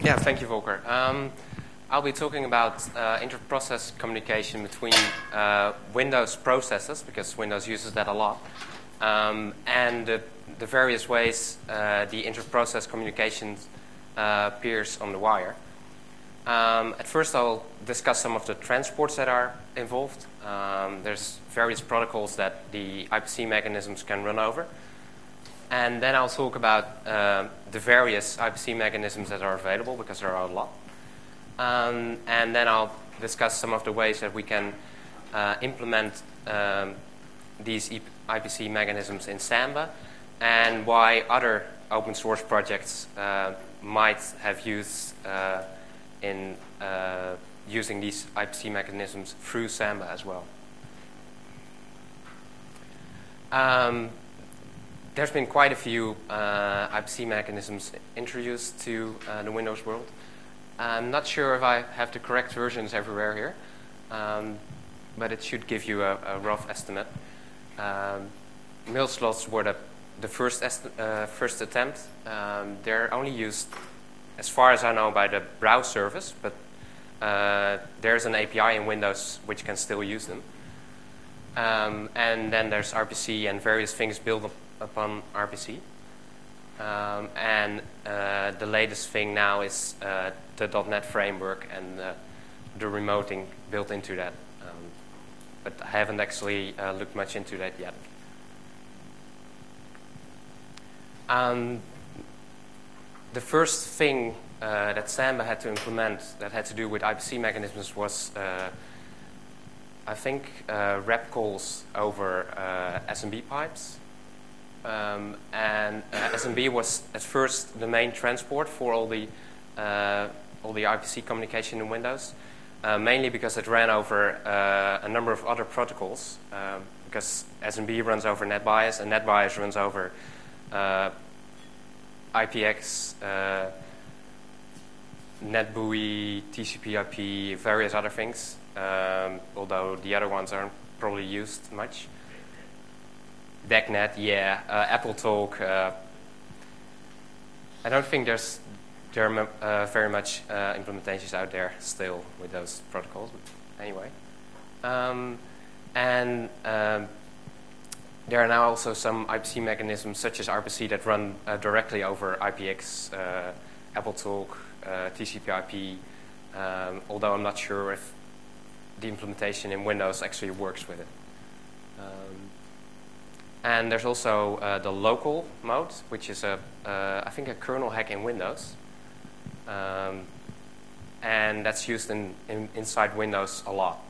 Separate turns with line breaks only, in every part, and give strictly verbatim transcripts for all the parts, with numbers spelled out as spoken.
Yeah, thank you, Volker. Um, I'll be talking about uh, inter-process communication between uh, Windows processes, because Windows uses that a lot, um, and the, the various ways uh, the inter-process communication uh, appears on the wire. Um, at first, I'll discuss some of the transports that are involved. Um, there's various protocols that the I P C mechanisms can run over. And then I'll talk about uh, the various I P C mechanisms that are available, because there are a lot. Um, and then I'll discuss some of the ways that we can uh, implement um, these I P C mechanisms in Samba, and why other open source projects uh, might have used uh, in uh, using these I P C mechanisms through Samba as well. Um, There's been quite a few uh, I P C mechanisms introduced to uh, the Windows world. I'm not sure if I have the correct versions everywhere here, um, but it should give you a, a rough estimate. Um, mail slots were the, the first, uh, first attempt. Um, they're only used, as far as I know, by the browse service, but uh, there's an A P I in Windows which can still use them. Um, and then there's R P C and various things built up upon R P C. Um, and uh, the latest thing now is uh, the dot net framework and uh, the remoting built into that. Um, but I haven't actually uh, looked much into that yet. Um, the first thing uh, that Samba had to implement that had to do with I P C mechanisms was, uh, I think, uh, rep calls over uh, S M B pipes. Um, and uh, S M B was at first the main transport for all the uh, all the I P C communication in Windows, uh, mainly because it ran over uh, a number of other protocols. Um, because S M B runs over NetBIOS, and NetBIOS runs over uh, I P X, uh, NetBEUI, T C P I P, various other things. Um, although the other ones aren't probably used much. D E C net, yeah. Uh, AppleTalk. Uh, I don't think there's there are uh, very much uh, implementations out there still with those protocols. But anyway, um, and um, there are now also some I P C mechanisms such as R P C that run uh, directly over I P X, uh, AppleTalk, uh, T C P I P. Um, although I'm not sure if the implementation in Windows actually works with it. Um, And there's also uh, the local mode, which is a, uh, I think, a kernel hack in Windows, um, and that's used in, in inside Windows a lot.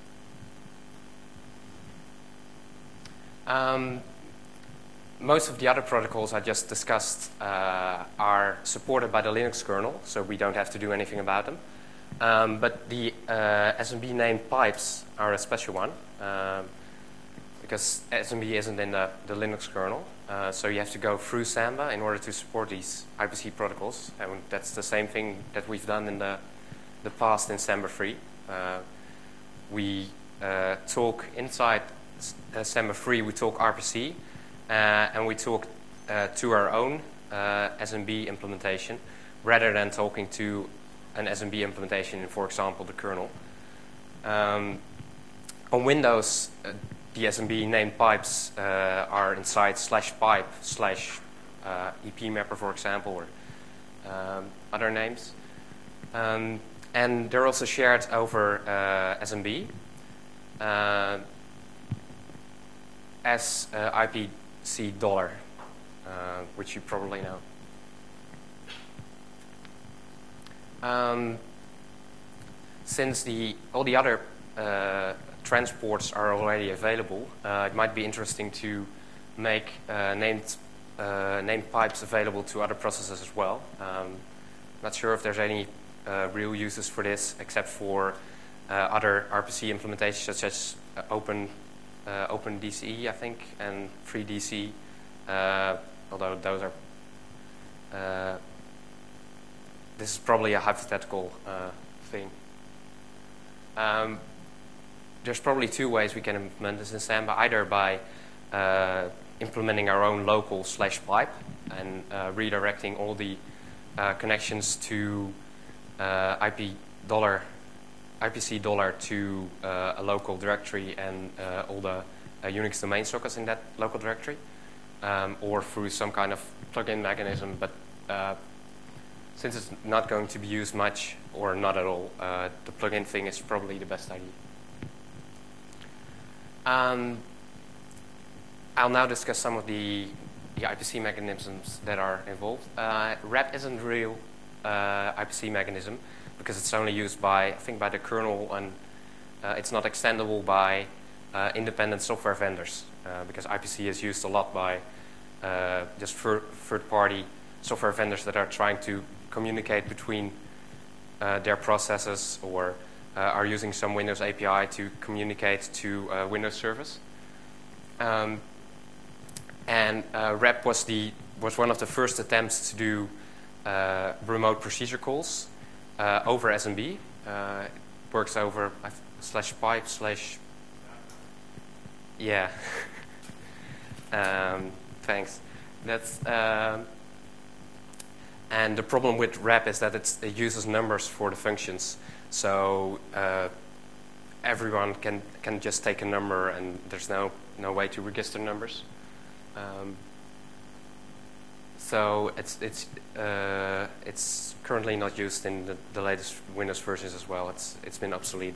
Um, most of the other protocols I just discussed uh, are supported by the Linux kernel, so we don't have to do anything about them. Um, but the uh, S M B named pipes are a special one. Um, because S M B isn't in the, the Linux kernel. Uh, so you have to go through Samba in order to support these I P C protocols. And that's the same thing that we've done in the, the past in Samba three. Uh, we uh, talk inside uh, Samba three, we talk R P C, uh, and we talk uh, to our own uh, S M B implementation, rather than talking to an S M B implementation in, for example, the kernel. Um, on Windows, uh, the S M B named pipes uh, are inside slash pipe slash uh, E P mapper, for example, or um, other names. Um, and they're also shared over uh, S M B uh, as uh, I P C dollar, uh, which you probably know. Um, since the all the other uh, transports are already available, uh, it might be interesting to make uh, named uh, named pipes available to other processes as well. Um, not sure if there's any uh, real uses for this, except for uh, other R P C implementations such as uh, Open uh, OpenDC, I think, and FreeDC. Uh, although those are uh, this is probably a hypothetical uh, thing. Um, There's probably two ways we can implement this in Samba, either by uh, implementing our own local slash pipe and uh, redirecting all the uh, connections to uh, I P dollar, I P C dollar to uh, a local directory and uh, all the uh, Unix domain sockets in that local directory, um, or through some kind of plugin mechanism. But uh, since it's not going to be used much or not at all, uh, the plugin thing is probably the best idea. Um, I'll now discuss some of the, the I P C mechanisms that are involved. Uh, rep isn't a real uh, I P C mechanism because it's only used by, I think, by the kernel, and uh, it's not extendable by uh, independent software vendors uh, because I P C is used a lot by uh, just third-party software vendors that are trying to communicate between uh, their processes, or uh, are using some Windows A P I to communicate to a Windows service. Um, and uh, rep was the was one of the first attempts to do uh, remote procedure calls uh, over S M B. Uh, it works over uh, slash pipe slash yeah. um, thanks. That's. Uh, And the problem with rep is that it's, it uses numbers for the functions. So uh, everyone can can just take a number, and there's no no way to register numbers. Um, so it's it's uh, it's currently not used in the, the latest Windows versions as well. It's it's been obsolete.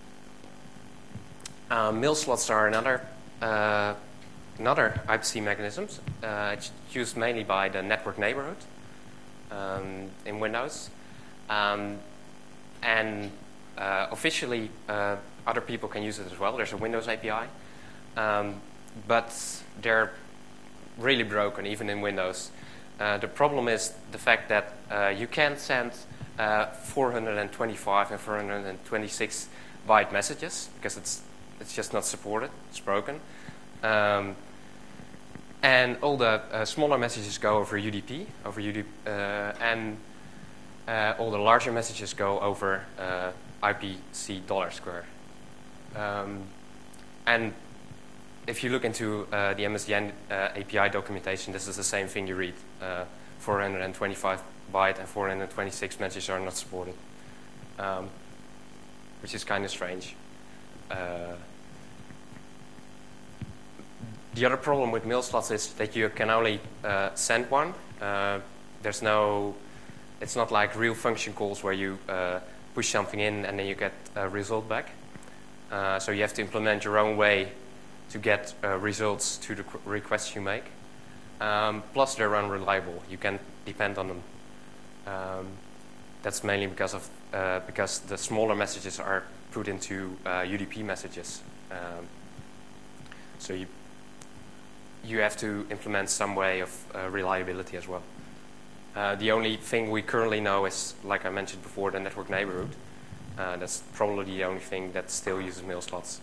Um, mil slots are another uh, another I P C mechanisms. Uh, it's used mainly by the network neighborhood. Um, in Windows, um, and uh, officially uh, other people can use it as well. There's a Windows A P I, um, but they're really broken even in Windows. Uh, the problem is the fact that uh, you can't send uh, four hundred twenty-five and four hundred twenty-six byte messages because it's it's just not supported. It's broken. Um, And all the uh, smaller messages go over U D P, over U D P, uh, and uh, all the larger messages go over uh, I P C dollar square. Um, and if you look into uh, the M S D N uh, A P I documentation, this is the same thing you read. Uh, four hundred twenty-five byte and four hundred twenty-six messages are not supported, um, which is kind of strange. Uh, The other problem with mil slots is that you can only uh, send one. Uh, there's no, it's not like real function calls where you uh, push something in and then you get a result back. Uh, so you have to implement your own way to get uh, results to the requests you make. Um, plus they're unreliable. You can't depend on them. Um, that's mainly because of uh, because the smaller messages are put into uh, U D P messages. Um, so you you have to implement some way of uh, reliability as well. Uh, the only thing we currently know is, like I mentioned before, the network neighborhood. Uh, that's probably the only thing that still uses mil slots.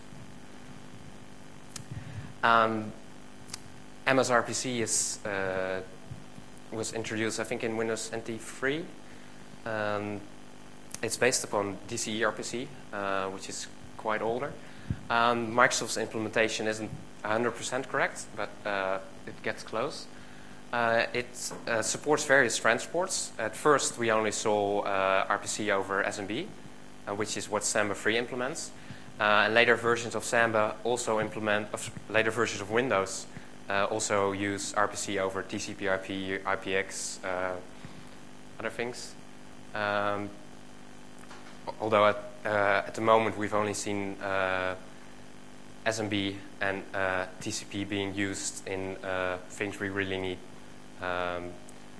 Um, M S R P C is uh, was introduced, I think, in Windows N T three. Um, it's based upon D C E R P C, uh, which is quite older. Um, Microsoft's implementation isn't one hundred percent correct, but uh, it gets close. Uh, it uh, supports various transports. At first, we only saw uh, R P C over S M B, uh, which is what Samba three implements. Uh, and later versions of Samba also implement, of later versions of Windows uh, also use R P C over T C P I P, I P X, uh, other things. Um, although at, uh, at the moment we've only seen uh, S M B and uh, T C P being used in uh, things we really need. Um,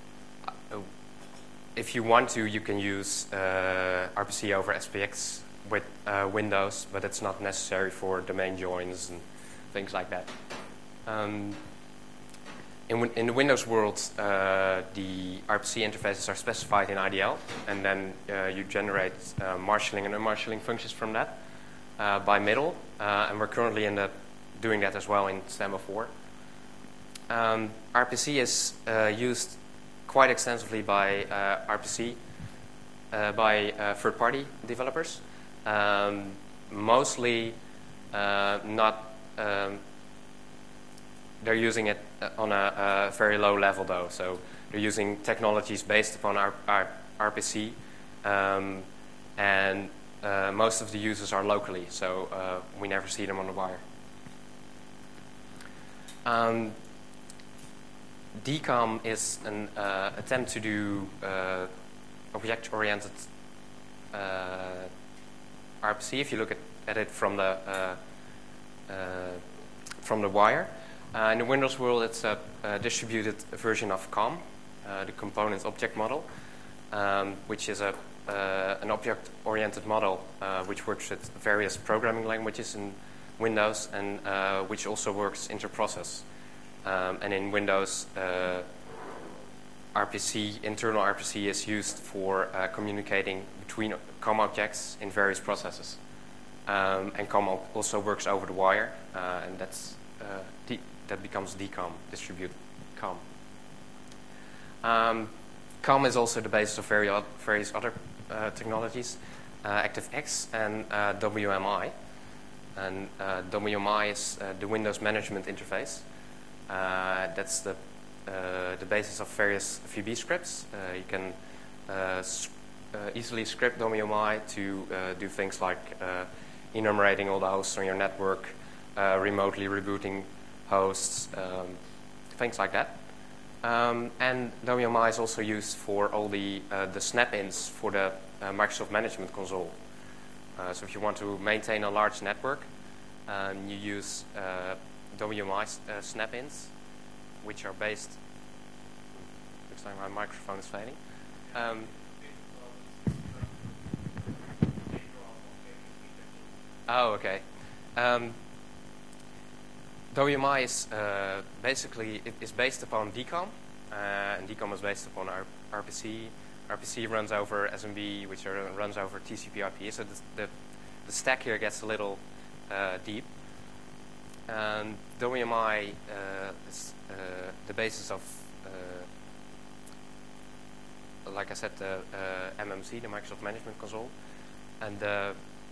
if you want to, you can use uh, R P C over S P X with uh, Windows, but it's not necessary for domain joins and things like that. Um, in, in the Windows world, uh, the R P C interfaces are specified in I D L, and then uh, you generate uh, marshalling and unmarshalling functions from that uh, by middle, uh, and we're currently in the doing that as well in Samba four. Um, R P C is uh, used quite extensively by uh, R P C, uh, by uh, third-party developers. Um, mostly uh, not, um, they're using it on a, a very low level though. So they're using technologies based upon our, our R P C, um, and uh, most of the users are locally, so uh, we never see them on the wire. Um, D COM is an uh, attempt to do uh, object-oriented uh, R P C. If you look at, at it from the uh, uh, from the wire, uh, in the Windows world, it's a, a distributed version of COM, uh, the component object model, um, which is a uh, an object-oriented model uh, which works with various programming languages in Windows, and uh, which also works inter-process. Um, and in Windows, uh, R P C, internal R P C is used for uh, communicating between COM objects in various processes. Um, and COM also works over the wire, uh, and that's uh, D that becomes D COM, distributed COM. Um, COM is also the basis of very various other uh, technologies, uh, ActiveX and uh, W M I. And uh, W M I is uh, the Windows Management Interface. Uh, that's the uh, the basis of various V B scripts. Uh, you can uh, uh, easily script W M I to uh, do things like uh, enumerating all the hosts on your network, uh, remotely rebooting hosts, um, things like that. Um, and W M I is also used for all the uh, the snap-ins for the uh, Microsoft Management Console. Uh, so if you want to maintain a large network, um, you use uh, W M I uh, snap-ins, which are based. Looks like my microphone is fading. Um, oh, okay. Um, W M I is uh, basically it is based upon D COM, uh, and D COM is based upon our R P C. R P C runs over S M B, which are, runs over T C P I P. So the the, the stack here gets a little uh, deep. And W M I uh, is uh, the basis of, uh, like I said, the uh, M M C, the Microsoft Management Console. And uh,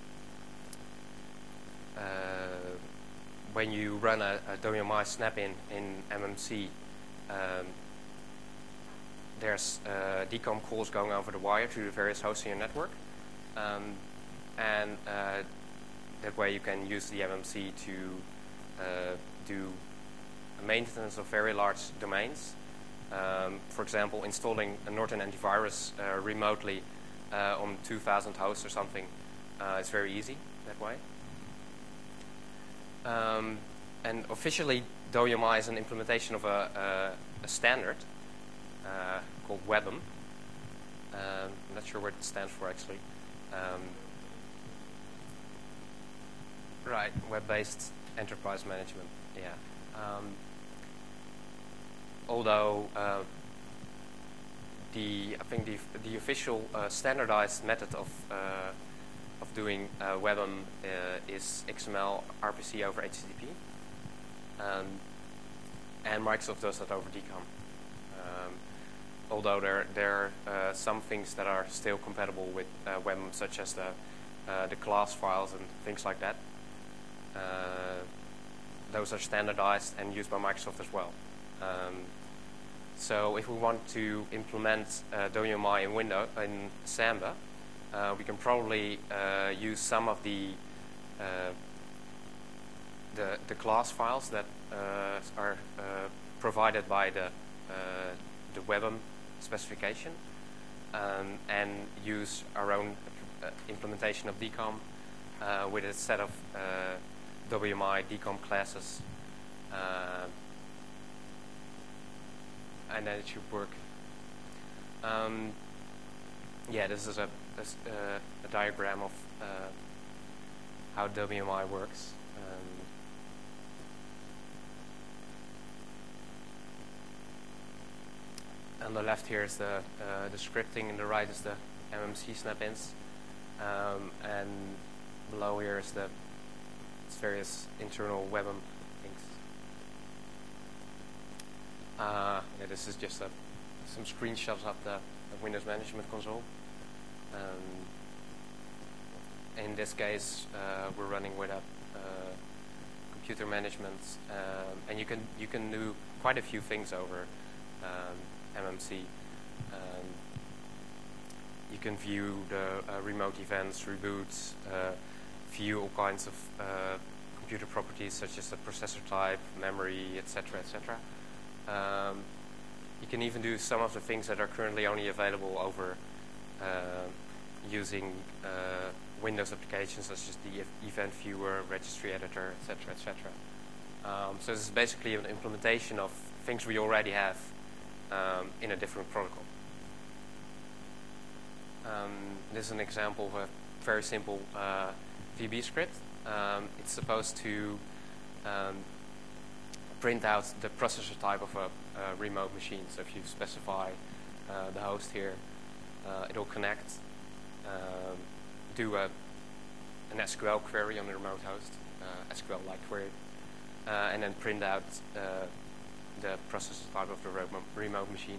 uh, when you run a, a W M I snap-in in M M C, um, there's uh, D COM calls going over the wire to the various hosts in your network. Um, and uh, that way you can use the M M C to Uh, do maintenance of very large domains. Um, for example, installing a Norton antivirus uh, remotely uh, on two thousand hosts or something uh, is very easy that way. Um, and officially, W M I is an implementation of a, a, a standard uh, called WebM. Um, I'm not sure what it stands for actually. Um, right, web-based enterprise management, yeah. Um, although uh, the I think the the official uh, standardized method of uh, of doing uh, WebM uh, is X M L R P C over H T T P, um, and Microsoft does that over D COM. Um, although there there are uh, some things that are still compatible with uh, WebM, such as the uh, the class files and things like that. Uh, those are standardized and used by Microsoft as well. Um, so if we want to implement uh, W M I in Windows in Samba, uh, we can probably uh, use some of the uh, the the class files that uh, are uh, provided by the uh, the WebM specification, um, and use our own uh, implementation of D COM uh, with a set of uh, W M I D COM classes, uh, and then it should work. Um, yeah, this is a, a, uh, a diagram of uh, how W M I works. Um, on the left here is the uh, the scripting, and the right is the M M C snap-ins, um, and below here is the various internal WebM things. Uh, yeah, this is just a, some screenshots of the of Windows Management Console. Um, in this case, uh, we're running with a uh, computer management, um, and you can you can do quite a few things over um, M M C. Um, you can view the uh, remote events, reboots, uh, view all kinds of uh, computer properties such as the processor type, memory, et cetera, et cetera. Um, you can even do some of the things that are currently only available over uh, using uh, Windows applications such as the event viewer, registry editor, et cetera, et cetera. Um, so this is basically an implementation of things we already have um, in a different protocol. Um, this is an example of a very simple uh, V B script. Um, it's supposed to um, print out the processor type of a, a remote machine. So if you specify uh, the host here, uh, it'll connect, um, do a, an S Q L query on the remote host, uh, S Q L-like query, uh, and then print out uh, the processor type of the remote, remote machine.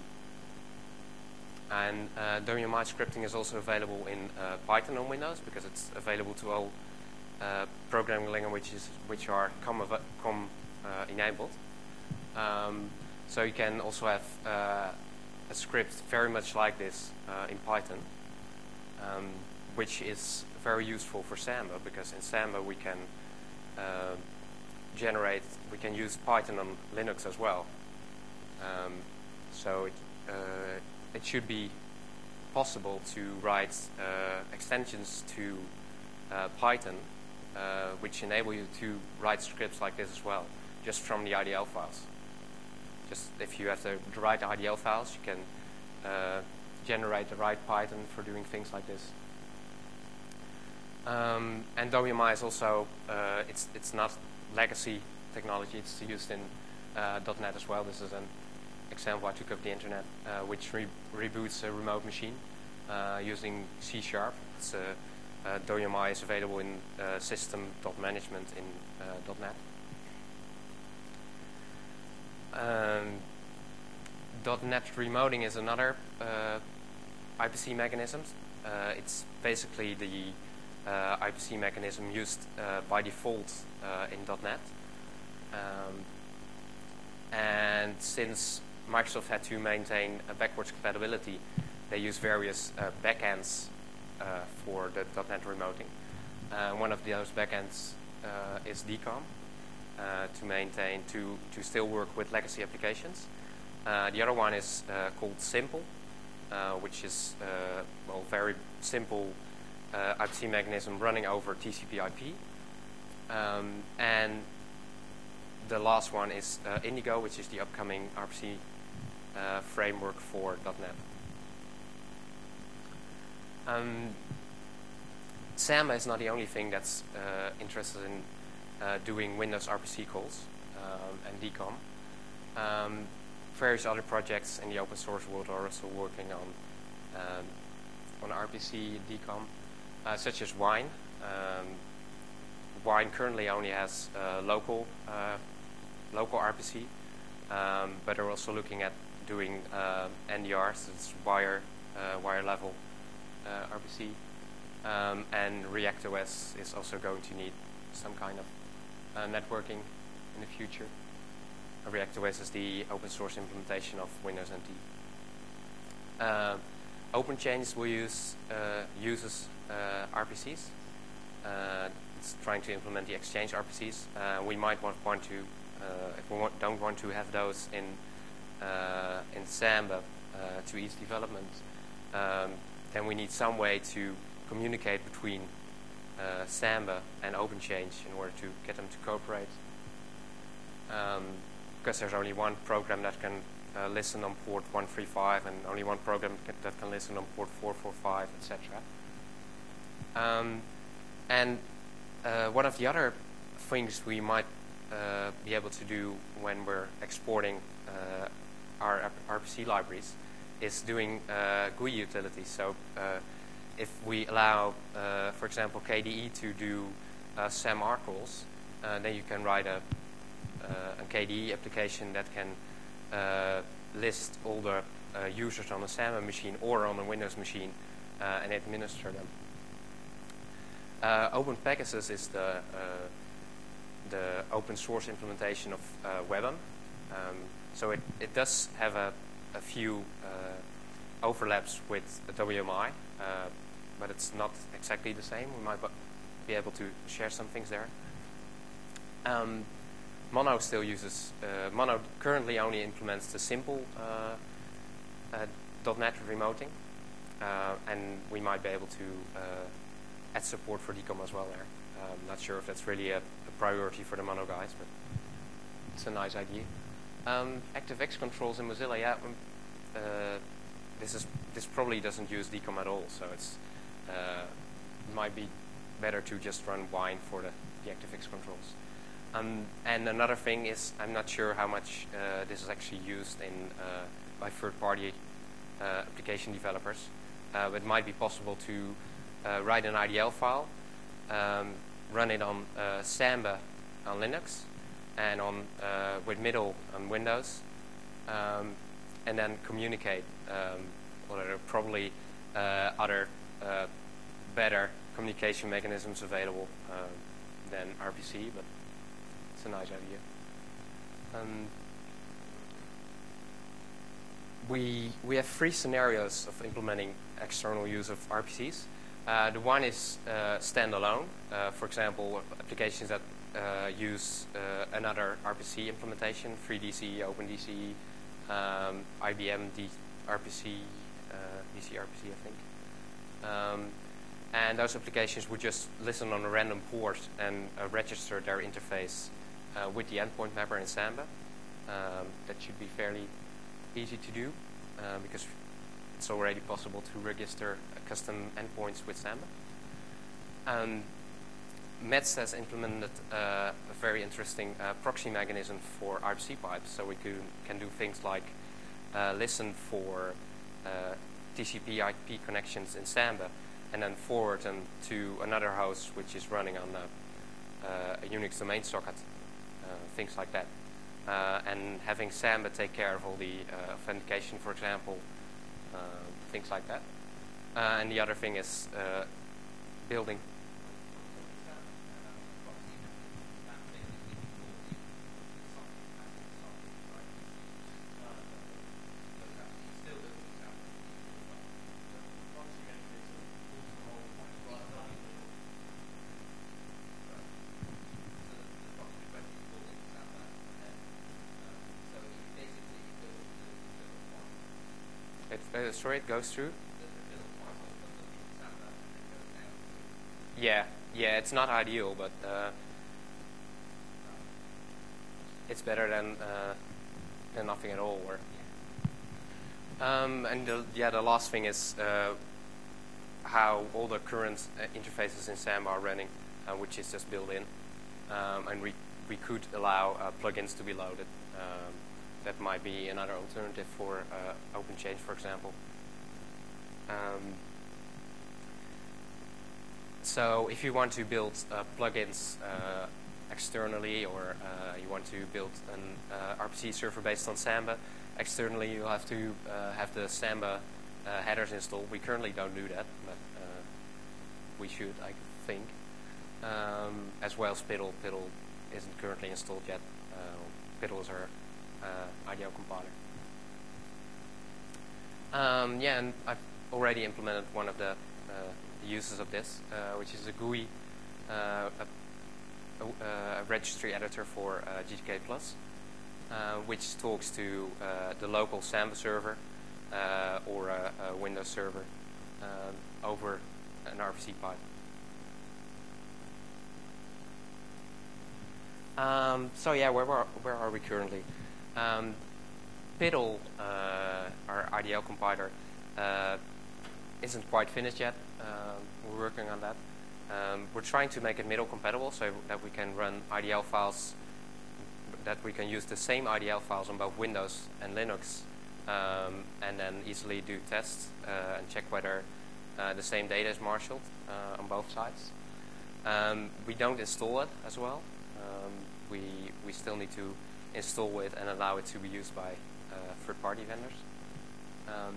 And uh, W M I scripting is also available in uh, Python on Windows because it's available to all uh, programming languages which are COM, COM uh, enabled. Um, so you can also have uh, a script very much like this uh, in Python, um, which is very useful for Samba because in Samba we can uh, generate, we can use Python on Linux as well. Um, so it, uh, it should be possible to write uh, extensions to uh, Python uh, which enable you to write scripts like this as well, just from the I D L files. Just if you have the, the right I D L files, you can uh, generate the right Python for doing things like this. Um, and W M I is also, uh, it's, it's not legacy technology, it's used in uh, .NET as well. This is an example I took of the internet, uh, which re reboots a remote machine uh, using C sharp. It's, uh, uh, W M I is available in uh, system.management in uh, .NET. Um, .NET remoting is another uh, I P C mechanism. Uh, it's basically the uh, I P C mechanism used uh, by default uh, in .NET. Um, and since Microsoft had to maintain a backwards compatibility, they use various uh, backends uh, for the .NET remoting. Uh, one of those backends uh, is D COM uh, to maintain, to, to still work with legacy applications. Uh, the other one is uh, called Simple, uh, which is uh, well, very simple uh, I P C mechanism running over T C P I P. Um, and the last one is uh, Indigo, which is the upcoming R P C uh, framework for .NET. Um, Samba is not the only thing that's uh, interested in uh, doing Windows R P C calls um, and D COM. Um, various other projects in the open source world are also working on um, on R P C D COM, uh, such as Wine. Um, Wine currently only has uh, local uh, local R P C, um, but they're also looking at doing uh, N D Rs, it's wire uh, wire level uh, R P C, um, and ReactOS is also going to need some kind of uh, networking in the future. ReactOS is the open source implementation of Windows N T. Uh, OpenChange will use uh, uses uh, R P Cs. Uh, it's trying to implement the Exchange R P Cs. Uh, we might want, want to, uh, if we want, don't want to have those in uh, in Samba uh, to ease development, um, then we need some way to communicate between uh, Samba and OpenChange in order to get them to cooperate. Um, because there's only one program that can uh, listen on port one three five and only one program can, that can listen on port four four five, et cetera. Um, and uh, one of the other things we might uh, be able to do when we're exporting uh, our R P C libraries is doing uh, G U I utilities. So uh, if we allow, uh, for example, K D E to do uh, SAMR calls, uh, then you can write a Uh, a K D E application that can uh, list all the uh, users on a Samba machine or on a Windows machine uh, and administer them. Uh, OpenPegasus is the uh, the open source implementation of uh, WebM. Um, so it, it does have a a few uh, overlaps with W M I, uh, but it's not exactly the same. We might be able to share some things there. Um, Mono still uses, uh, Mono currently only implements the simple uh, uh, .NET remoting, uh, and we might be able to uh, add support for D COM as well there. I'm not sure if that's really a, a priority for the Mono guys, but it's a nice idea. Um, ActiveX controls in Mozilla, yeah, um, uh, this is this probably doesn't use D COM at all, so it's uh, might be better to just run Wine for the, the ActiveX controls. Um, and another thing is, I'm not sure how much uh, this is actually used in uh, by third-party uh, application developers. Uh, but it might be possible to uh, write an I D L file, um, run it on uh, Samba on Linux, and on uh, with Middle on Windows, um, and then communicate. Um, well, there are probably uh, other uh, better communication mechanisms available uh, than R P C, but it's a nice idea. Um, we we have three scenarios of implementing external use of R P Cs. Uh, the one is uh, standalone. Uh, for example, applications that uh, use uh, another R P C implementation, FreeDC, OpenDC, um, I B M D R P C, uh, D C R P C, I think. Um, and those applications would just listen on a random port and uh, register their interface uh, with the endpoint mapper in Samba. Um, that should be fairly easy to do uh, because it's already possible to register uh, custom endpoints with Samba. Um, Mets has implemented uh, a very interesting uh, proxy mechanism for R P C pipes, so we can, can do things like uh, listen for uh, T C P I P connections in Samba and then forward them to another host which is running on a, uh, a Unix domain socket, uh, things like that. Uh, and having Samba take care of all the uh, authentication, for example, uh, things like that. Uh, and the other thing is uh, building. It, uh, sorry, it goes through? Yeah, yeah, it's not ideal, but uh, it's better than uh, than nothing at all. Or, um, and the, yeah, the last thing is uh, how all the current uh, interfaces in Samba are running, uh, which is just built in, um, and we we could allow uh, plugins to be loaded. Um, That might be another alternative for uh, OpenChange, for example. Um, so if you want to build uh, plugins uh, externally, or uh, you want to build an uh, R P C server based on Samba externally, you'll have to uh, have the Samba uh, headers installed. We currently don't do that, but uh, we should, I think. Um, as well as Piddle. Piddle isn't currently installed yet. Uh, Piddle is our Uh, I D L compiler. Um, yeah, and I've already implemented one of the, uh, the uses of this, uh, which is a G U I, uh, a, a, a registry editor for uh, G T K plus, uh, which talks to uh, the local Samba server uh, or a, a Windows server um, over an R P C pipe. Um, so yeah, where are, where are we currently? Um, Piddle, uh, our I D L compiler, uh, isn't quite finished yet. Uh, we're working on that. Um, we're trying to make it Middle compatible so that we can run I D L files, that we can use the same I D L files on both Windows and Linux, um, and then easily do tests uh, and check whether uh, the same data is marshaled uh, on both sides. Um, we don't install it as well. Um, we we still need to install it and allow it to be used by uh, third-party vendors. Um,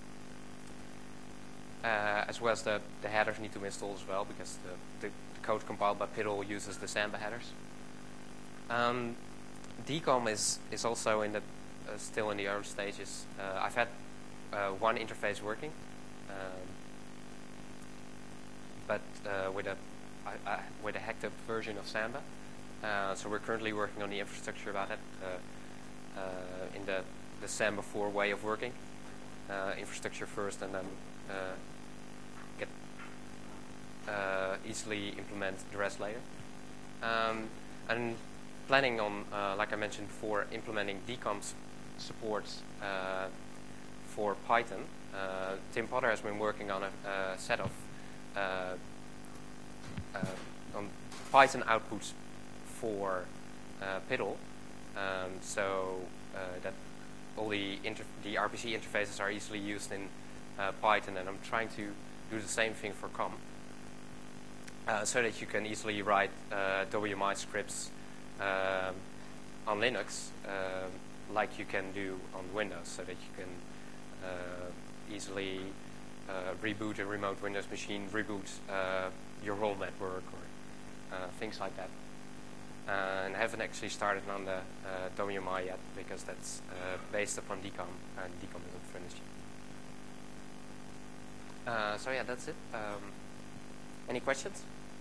uh, as well as the, the headers need to be installed as well, because the, the, the code compiled by Piddle uses the Samba headers. Um, D COM is, is also in the uh, still in the early stages. Uh, I've had uh, one interface working, um, but uh, with a I, I, with a hacked up version of Samba. Uh, so we're currently working on the infrastructure about it uh, uh, in the the Samba four way of working. Uh, infrastructure first, and then uh, get uh, easily implement the rest later. Um, and planning on, uh, like I mentioned before, implementing D COM support uh, for Python. Uh, Tim Potter has been working on a, a set of uh, uh, on Python outputs for uh, Piddle, um, so uh, that all the, inter the R P C interfaces are easily used in uh, Python, and I'm trying to do the same thing for C O M, uh, so that you can easily write uh, W M I scripts um, on Linux uh, like you can do on Windows, so that you can uh, easily uh, reboot a remote Windows machine, reboot uh, your whole network, or uh, things like that. Uh, and I haven't actually started on the uh, W M I yet, because that's uh, based upon D COM, and D COM isn't finished yet. Uh, so yeah, that's it. Um, any questions?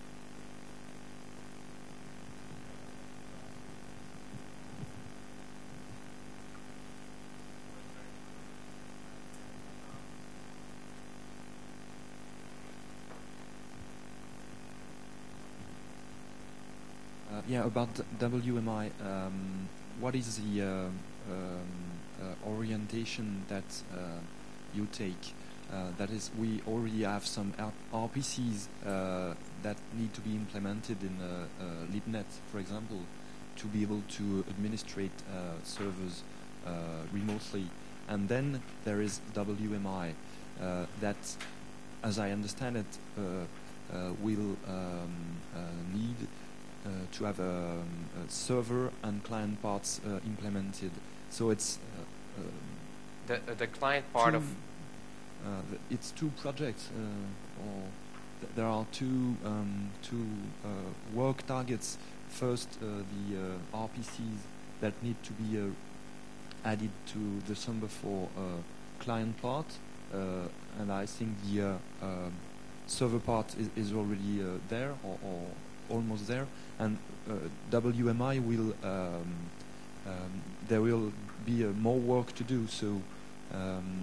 Uh, yeah, about W M I, um, what is the uh, um, uh, orientation that uh, you take? Uh, that is, we already have some R P Cs uh, that need to be implemented in uh, uh, LibNet, for example, to be able to administrate uh, servers uh, remotely. And then there is W M I uh, that, as I understand it, uh, uh, will um, uh, need Uh, to have a, a server and client parts uh, implemented. So it's uh, um,
the uh, the client part
two,
of
uh, the, it's two projects, uh, or th there are two um, two uh, work targets. First, uh, the uh, R P Cs that need to be uh, added to the Samba four uh, client part, uh, and I think the uh, um, server part is, is already uh, there, or, or almost there, and uh, W M I will um, um, there will be uh, more work to do. So um,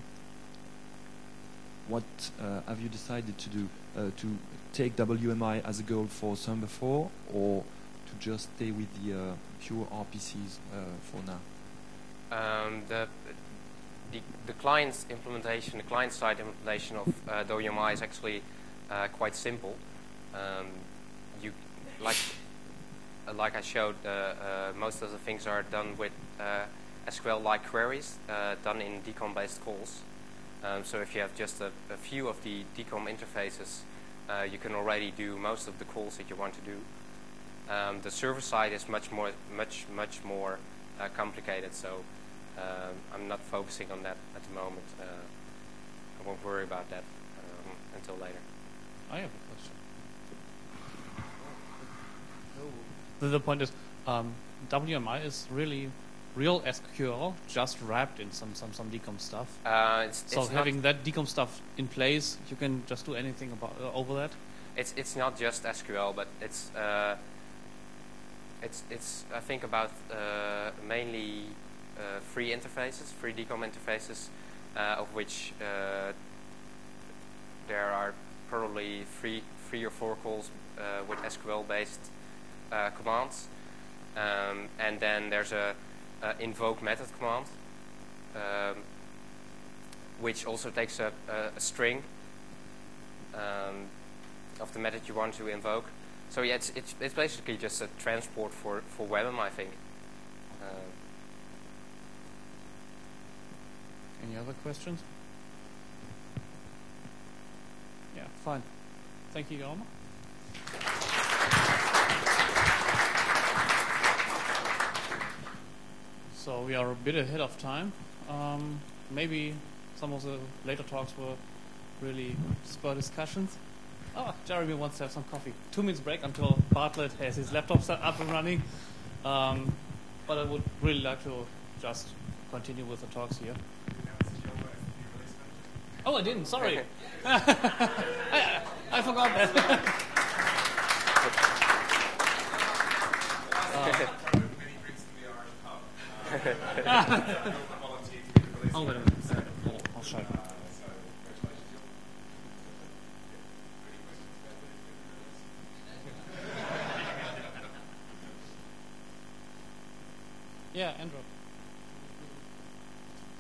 what uh, have you decided to do? Uh, to take W M I as a goal for Samba four, or to just stay with the uh, pure R P Cs uh, for now?
Um, the, the the client's implementation, the client-side implementation of uh, W M I is actually uh, quite simple. Um, you Like, uh, like I showed, uh, uh, most of the things are done with uh, S Q L-like queries, uh, done in D COM-based calls. Um, so if you have just a, a few of the D COM interfaces, uh, you can already do most of the calls that you want to do. Um, the server side is much more, much, much more uh, complicated. So um, I'm not focusing on that at the moment. Uh, I won't worry about that um, until later.
I have a question. The point is, um, W M I is really real S Q L, just wrapped in some some some D COM stuff.
Uh, it's,
so
it's
having that D COM stuff in place, you can just do anything about uh, over that.
It's it's not just S Q L, but it's uh, it's it's I think about uh, mainly uh, free interfaces, free D COM interfaces, uh, of which uh, there are probably three three or four calls uh, with S Q L based Uh, commands, um, and then there's a, a invoke method command, um, which also takes a, a, a string um, of the method you want to invoke. So yeah, it's it's, it's basically just a transport for for W M, I think. Uh,
Any other questions? Yeah, fine. Thank you, Jaume. So we are a bit ahead of time. Um, maybe some of the later talks will really spur discussions. Oh, Jeremy wants to have some coffee. Two minutes break until Bartlett has his laptop set up and running. Um, but I would really like to just continue with the talks here. Oh, I didn't. Sorry. I, I forgot that. Oh, wait a minute. Hold on. I'll show you. Yeah, Andrew.